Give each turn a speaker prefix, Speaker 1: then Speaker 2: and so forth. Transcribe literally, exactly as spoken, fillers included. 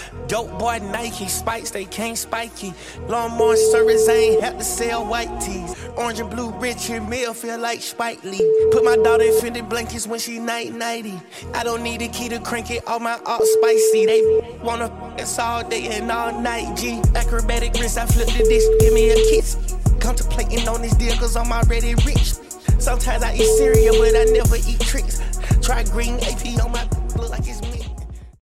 Speaker 1: Dope boy Nike, spikes, they can't spike you. Lawnmower service, I ain't have to sell white tees. Orange and blue, Richard Mill, feel like Spike Lee. Put my daughter in Fendi blankets when she night nighty. I don't need a key to crank it, all my all spicy. They wanna f*** all day and all night, G. Acrobatic wrist, I flip the disc, give me a kiss. Contemplating on this deal, cause I'm already rich. Sometimes I eat cereal, but I never eat tricks. Try green A P on my look like it's me.